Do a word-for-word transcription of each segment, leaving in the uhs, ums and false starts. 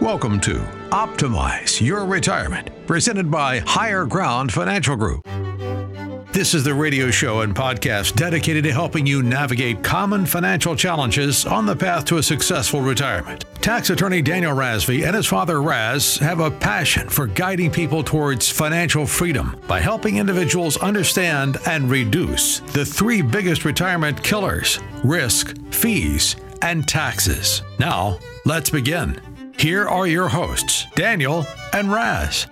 Welcome to Optimize Your Retirement, presented by Higher Ground Financial Group. This is the radio show and podcast dedicated to helping you navigate common financial challenges on the path to a successful retirement. Tax attorney Daniel Razvi and his father Raz have a passion for guiding people towards financial freedom by helping individuals understand and reduce the three biggest retirement killers: risk, fees, and taxes. Now, let's begin. Here are your hosts, Daniel and Raz.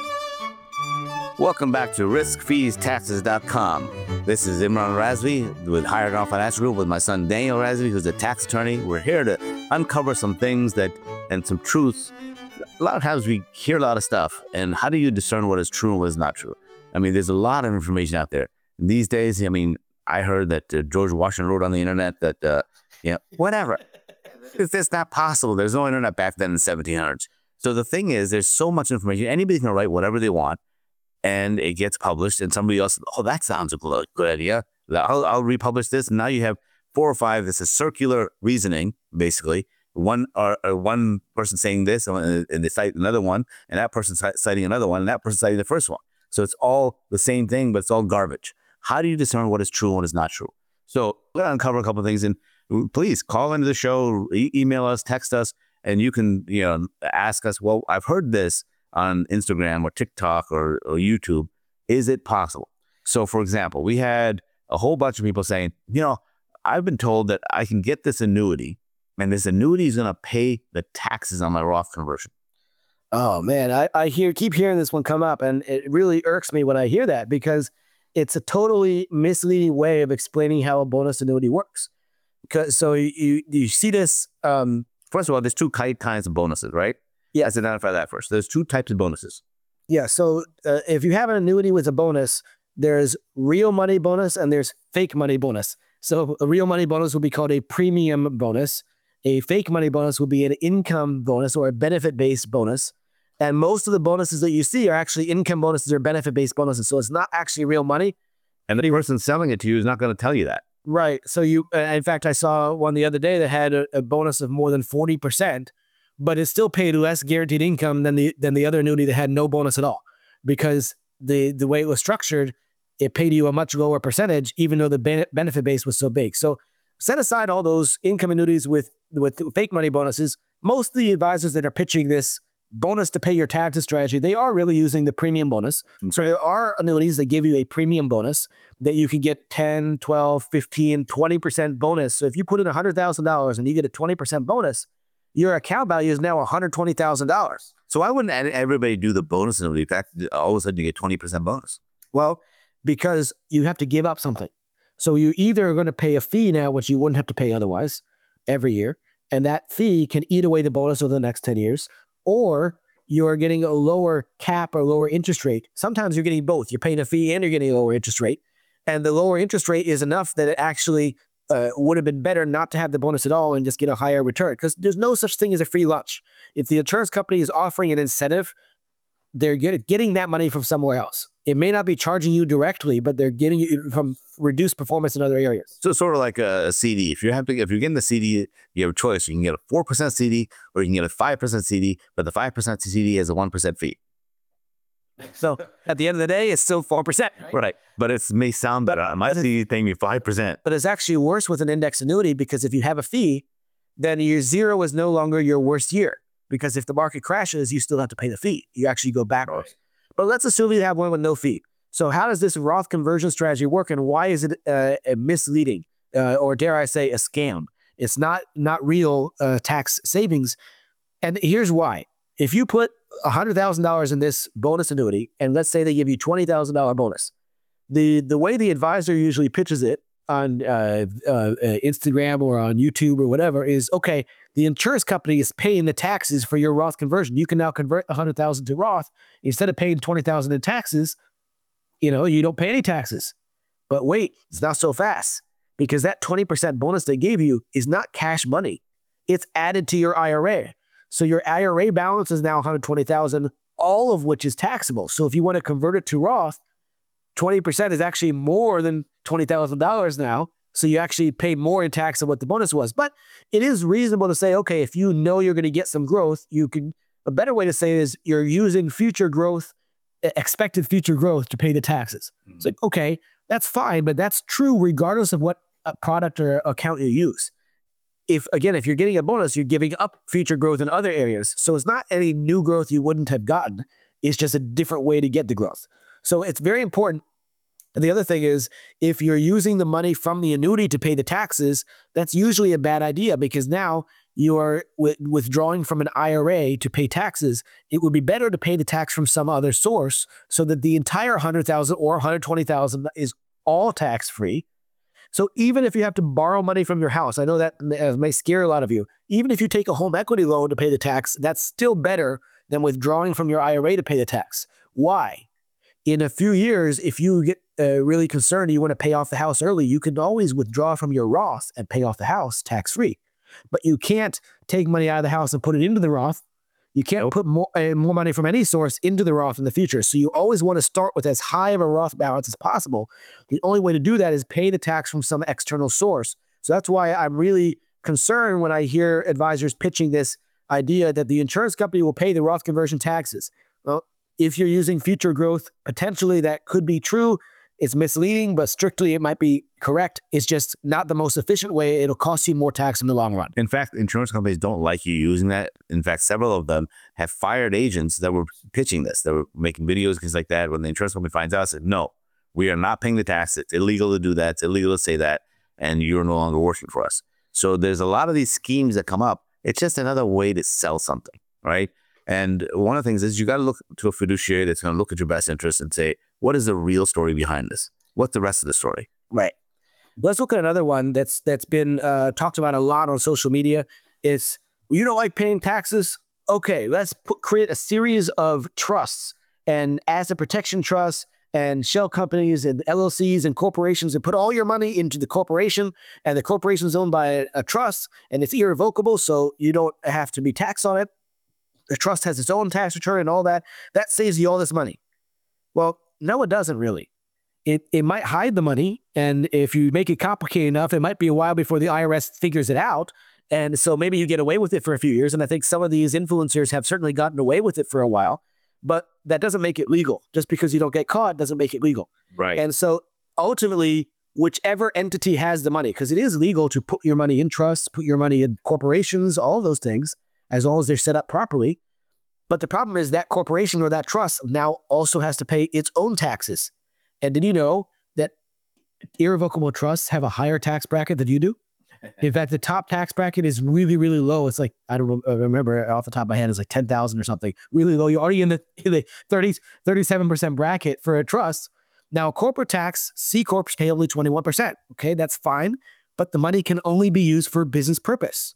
Welcome back to risk fees taxes dot com. This is Imran Razvi with Higher Ground Financial Group with my son Daniel Razvi, who's a tax attorney. We're here to uncover some things that and some truths. A lot of times we hear a lot of stuff, and how do you discern what is true and what is not true? I mean, there's a lot of information out there. These days, I mean, I heard that uh, George Washington wrote on the internet that, uh, you know, whatever. It's just not possible. There's no internet back then in the seventeen hundreds. So the thing is, there's so much information. Anybody can write whatever they want, and it gets published, and somebody else, oh, that sounds a good, good idea. I'll, I'll republish this, and now you have four or five. This is circular reasoning, basically. One or, or one person saying this, and they cite another one, and that person citing another one, and that person citing the first one. So it's all the same thing, but it's all garbage. How do you discern what is true and what is not true? So we're going to uncover a couple of things, and please call into the show, e- email us, text us, and you can, you know, ask us, well, I've heard this on Instagram or TikTok or, or YouTube. Is it possible? So, for example, we had a whole bunch of people saying, you know, I've been told that I can get this annuity, and this annuity is going to pay the taxes on my Roth conversion. Oh, man, I, I hear keep hearing this one come up, and it really irks me when I hear that because it's a totally misleading way of explaining how a bonus annuity works. Because so you you see this. Um, First of all, there's two kinds of bonuses, right? Yeah. Let's identify that first. There's two types of bonuses. Yeah. So uh, if you have an annuity with a bonus, there's real money bonus and there's fake money bonus. So a real money bonus will be called a premium bonus. A fake money bonus will be an income bonus or a benefit-based bonus. And most of the bonuses that you see are actually income bonuses or benefit-based bonuses. So it's not actually real money. And the person selling it to you is not going to tell you that. Right. So you, uh, in fact, I saw one the other day that had a, a bonus of more than forty percent, but it still paid less guaranteed income than the than the other annuity that had no bonus at all, because the the way it was structured, it paid you a much lower percentage, even though the ben- benefit base was so big. So set aside all those income annuities with with fake money bonuses. Most of the advisors that are pitching this bonus to pay your taxes strategy, they are really using the premium bonus. So there are annuities that give you a premium bonus that you can get ten, twelve, fifteen, twenty percent bonus. So if you put in one hundred thousand dollars and you get a twenty percent bonus, your account value is now one hundred twenty thousand dollars. So why wouldn't everybody do the bonus annuity? In fact, all of a sudden you get twenty percent bonus. Well, because you have to give up something. So you either are going to pay a fee now, which you wouldn't have to pay otherwise every year, and that fee can eat away the bonus over the next ten years, or you're getting a lower cap or lower interest rate. Sometimes you're getting both. You're paying a fee and you're getting a lower interest rate. And the lower interest rate is enough that it actually uh, would have been better not to have the bonus at all and just get a higher return, because there's no such thing as a free lunch. If the insurance company is offering an incentive, they're get, getting that money from somewhere else. It may not be charging you directly, but they're getting it from reduced performance in other areas. So sort of like a, a C D. If you have to, if you're getting the C D, you have a choice. You can get a four percent C D or you can get a five percent C D, but the five percent C D has a one percent fee. So at the end of the day, it's still four percent. Right. right. But it may sound better. My C D paying me five percent. But it's actually worse with an index annuity, because if you have a fee, then year zero is no longer your worst year. Because if the market crashes, you still have to pay the fee. You actually go backwards. But let's assume you have one with no fee. So how does this Roth conversion strategy work, and why is it uh, misleading, uh, or dare I say a scam? It's not not real uh, tax savings. And here's why. If you put one hundred thousand dollars in this bonus annuity, and let's say they give you twenty thousand dollars bonus, the, the way the advisor usually pitches it on uh, uh, Instagram or on YouTube or whatever is, okay, the insurance company is paying the taxes for your Roth conversion. You can now convert one hundred thousand dollars to Roth. Instead of paying twenty thousand dollars in taxes, you know, you don't pay any taxes. But wait, it's not so fast, because that twenty percent bonus they gave you is not cash money. It's added to your I R A. So your I R A balance is now one hundred twenty thousand dollars, all of which is taxable. So if you want to convert it to Roth, twenty percent is actually more than twenty thousand dollars now. So you actually pay more in tax than what the bonus was. But it is reasonable to say, okay, if you know you're going to get some growth, you can A better way to say it is you're using future growth, expected future growth to pay the taxes. Mm-hmm. It's like, okay, that's fine, but that's true regardless of what product or account you use. If, again, if you're getting a bonus, you're giving up future growth in other areas. So it's not any new growth you wouldn't have gotten. It's just a different way to get the growth. So it's very important. And the other thing is, if you're using the money from the annuity to pay the taxes, that's usually a bad idea, because now you are w- withdrawing from an I R A to pay taxes. It would be better to pay the tax from some other source so that the entire one hundred thousand dollars or one hundred twenty thousand dollars is all tax-free. So even if you have to borrow money from your house, I know that may scare a lot of you. Even if you take a home equity loan to pay the tax, that's still better than withdrawing from your I R A to pay the tax. Why? In a few years, if you get uh, really concerned, you want to pay off the house early, you can always withdraw from your Roth and pay off the house tax-free. But you can't take money out of the house and put it into the Roth. You can't nope. put more, uh, more money from any source into the Roth in the future. So you always want to start with as high of a Roth balance as possible. The only way to do that is pay the tax from some external source. So that's why I'm really concerned when I hear advisors pitching this idea that the insurance company will pay the Roth conversion taxes. Well, if you're using future growth, potentially that could be true. It's misleading, but strictly it might be correct. It's just not the most efficient way. It'll cost you more tax in the long run. In fact, insurance companies don't like you using that. In fact, several of them have fired agents that were pitching this, that were making videos, things like that. When the insurance company finds out, said, no, we are not paying the tax. It's illegal to do that. It's illegal to say that. And you're no longer working for us. So there's a lot of these schemes that come up. It's just another way to sell something, right? And one of the things is you got to look to a fiduciary that's going to look at your best interest and say, what is the real story behind this? What's the rest of the story? Right. Let's look at another one that's that's been uh, talked about a lot on social media. Is, you don't like paying taxes? Okay, let's put, create a series of trusts and asset protection trusts and shell companies and L L Cs and corporations, and put all your money into the corporation, and the corporation is owned by a, a trust, and it's irrevocable, so you don't have to be taxed on it. The trust has its own tax return and all that. That saves you all this money. Well, no, it doesn't really. It it might hide the money, and if you make it complicated enough, it might be a while before the I R S figures it out. And so maybe you get away with it for a few years, and I think some of these influencers have certainly gotten away with it for a while, but that doesn't make it legal. Just because you don't get caught doesn't make it legal. Right. And so ultimately, whichever entity has the money, because it is legal to put your money in trusts, put your money in corporations, all those things, as long as they're set up properly. But the problem is that corporation or that trust now also has to pay its own taxes. And did you know that irrevocable trusts have a higher tax bracket than you do? In fact, the top tax bracket is really, really low. It's like, I don't remember off the top of my head, it's like ten thousand or something. Really low. You're already in the, in the thirty, thirty-seven percent bracket for a trust. Now, corporate tax, C Corps pay only twenty-one percent. Okay, that's fine. But the money can only be used for business purpose.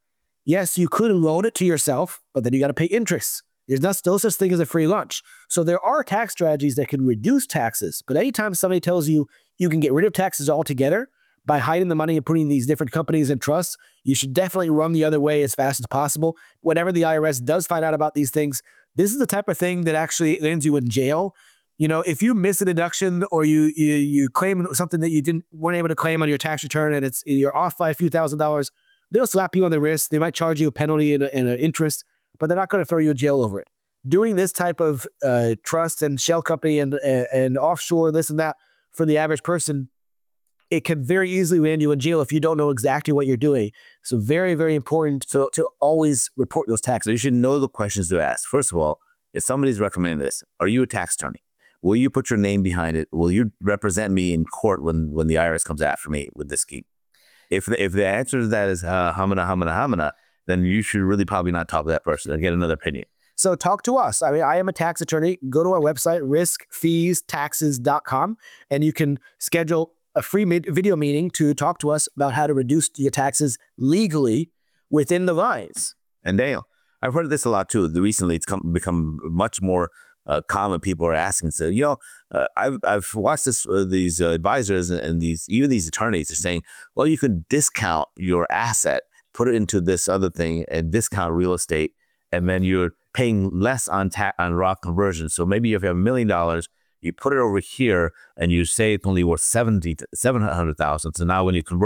Yes, you could loan it to yourself, but then you got to pay interest. There's not still such thing as a free lunch. So there are tax strategies that can reduce taxes. But anytime somebody tells you you can get rid of taxes altogether by hiding the money and putting these different companies in trusts, you should definitely run the other way as fast as possible. Whenever the I R S does find out about these things, this is the type of thing that actually lands you in jail. You know, if you miss a deduction or you you, you claim something that you didn't weren't able to claim on your tax return, and it's you're off by a few thousand dollars, they'll slap you on the wrist. They might charge you a penalty and an interest, but they're not going to throw you in jail over it. Doing this type of uh, trust and shell company and, and and offshore this and that for the average person, it can very easily land you in jail if you don't know exactly what you're doing. So very, very important to, to always report those taxes. So you should know the questions to ask. First of all, if somebody's recommending this, are you a tax attorney? Will you put your name behind it? Will you represent me in court when, when the I R S comes after me with this scheme? If the, if the answer to that is uh, hamana, hamana, hamana, then you should really probably not talk to that person and get another opinion. So talk to us. I mean, I am a tax attorney. Go to our website, risk fees taxes dot com, and you can schedule a free video meeting to talk to us about how to reduce your taxes legally within the lines. And Daniel, I've heard this a lot too. Recently, it's come, become much more uh, common. People are asking, so, you know, uh, I've, I've watched this, uh, these uh, advisors and these, even these attorneys are saying, well, you can discount your asset, put it into this other thing and discount real estate, and then you're paying less on ta- on Roth conversion. So maybe if you have a million dollars, you put it over here and you say it's only worth seventy, seven hundred thousand. So now when you convert it,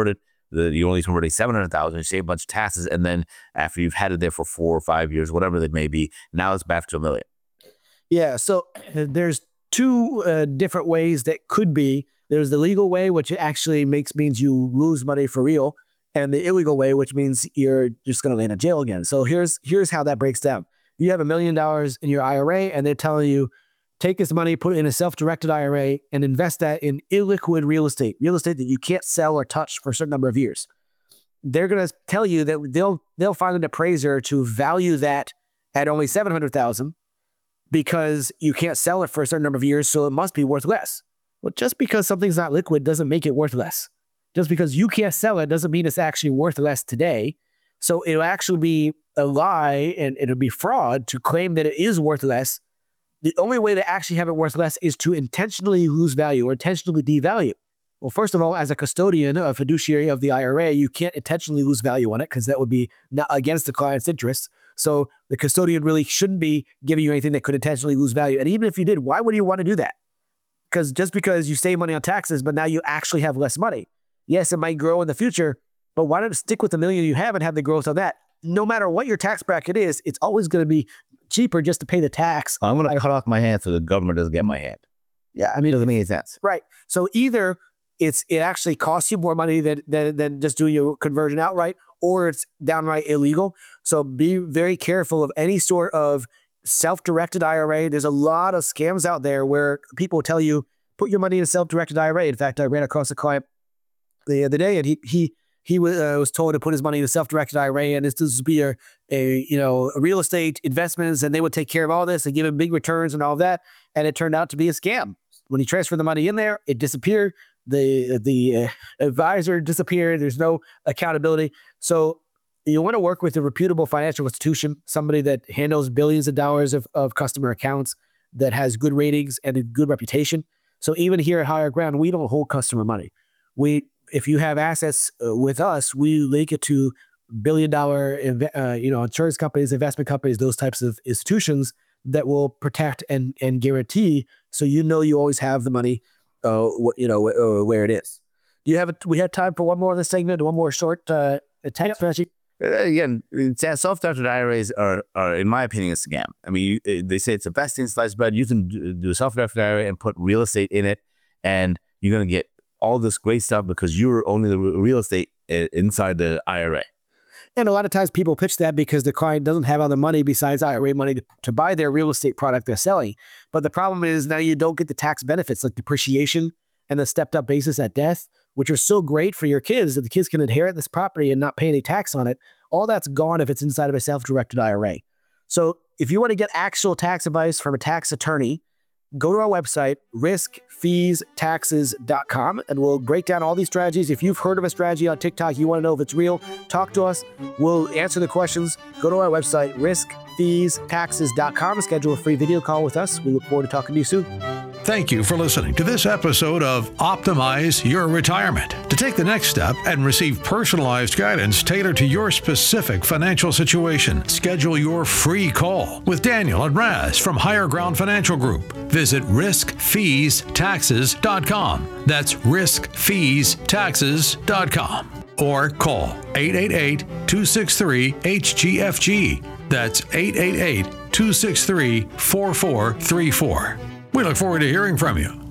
the, you only converting seven hundred thousand dollars, you save a bunch of taxes, and then after you've had it there for four or five years, whatever that may be, now it's back to a million. Yeah, so uh, there's two uh, different ways that could be. There's the legal way, which actually makes means you lose money for real, and the illegal way, which means you're just going to land in jail again. So here's here's how that breaks down. You have a million dollars in your I R A, and they're telling you, take this money, put it in a self-directed I R A, and invest that in illiquid real estate, real estate that you can't sell or touch for a certain number of years. They're going to tell you that they'll they'll find an appraiser to value that at only seven hundred thousand dollars because you can't sell it for a certain number of years, so it must be worth less. Well, just because something's not liquid doesn't make it worth less. Just because you can't sell it doesn't mean it's actually worth less today. So it'll actually be a lie and it'll be fraud to claim that it is worth less. The only way to actually have it worth less is to intentionally lose value or intentionally devalue. Well, first of all, as a custodian, a fiduciary of the I R A, you can't intentionally lose value on it because that would be not against the client's interests. So the custodian really shouldn't be giving you anything that could intentionally lose value. And even if you did, why would you want to do that? Because just because you save money on taxes, but now you actually have less money. Yes, it might grow in the future, but why not stick with the million you have and have the growth on that? No matter what your tax bracket is, it's always going to be cheaper just to pay the tax. I'm going to cut off my hand so the government doesn't get my hand. Yeah, I mean, It doesn't make any sense. right. So either it's it actually costs you more money than, than, than just doing your conversion outright, or it's downright illegal. So be very careful of any sort of self-directed I R A. There's a lot of scams out there where people tell you, put your money in a self-directed I R A. In fact, I ran across a client the other day, and he he he was, uh, was told to put his money in a self-directed I R A, and this, this would be a, a you know a real estate investments, and they would take care of all this and give him big returns and all that. And it turned out to be a scam. When he transferred the money in there, it disappeared. The the uh, advisor disappeared. There's no accountability. So you want to work with a reputable financial institution, somebody that handles billions of dollars of, of customer accounts, that has good ratings and a good reputation. So even here at Higher Ground, we don't hold customer money. We, if you have assets uh, with us, we link it to billion dollar, inv- uh, you know, insurance companies, investment companies, those types of institutions that will protect and and guarantee. So you know you always have the money, uh, wh- you know, uh, where it is. Do you have? A, we have time for one more in this segment, one more short uh, tax strategy. Uh, Again, self-directed I R As are, are, in my opinion, a scam. I mean, you, they say it's the best thing sliced bread. You can do do a self-directed I R A and put real estate in it, and you're going to get all this great stuff because you're owning the real estate i- inside the I R A. And a lot of times people pitch that because the client doesn't have other money besides I R A money to, to buy their real estate product they're selling. But the problem is now you don't get the tax benefits like depreciation and the stepped up basis at death, which are so great for your kids that the kids can inherit this property and not pay any tax on it. All that's gone if it's inside of a self-directed I R A. So if you want to get actual tax advice from a tax attorney, go to our website, risk fees taxes dot com, and we'll break down all these strategies. If you've heard of a strategy on TikTok, you want to know if it's real, talk to us. We'll answer the questions. Go to our website, risk fees taxes dot com, and schedule a free video call with us. We look forward to talking to you soon. Thank you for listening to this episode of Optimize Your Retirement. To take the next step and receive personalized guidance tailored to your specific financial situation, schedule your free call with Daniel and Raz from Higher Ground Financial Group. Visit risk fees taxes dot com. That's risk fees taxes dot com. Or call eight eight eight, two six three, H G F G. That's eight eight eight, two six three, four four three four. We look forward to hearing from you.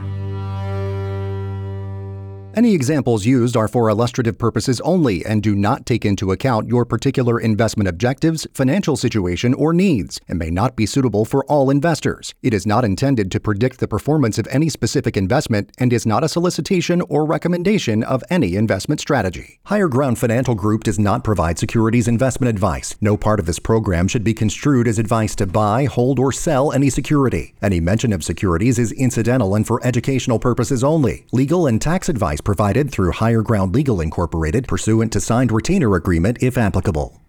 Any examples used are for illustrative purposes only and do not take into account your particular investment objectives, financial situation, or needs, and may not be suitable for all investors. It is not intended to predict the performance of any specific investment and is not a solicitation or recommendation of any investment strategy. Higher Ground Financial Group does not provide securities investment advice. No part of this program should be construed as advice to buy, hold, or sell any security. Any mention of securities is incidental and for educational purposes only. Legal and tax advice provided through Higher Ground Legal Incorporated pursuant to signed retainer agreement if applicable.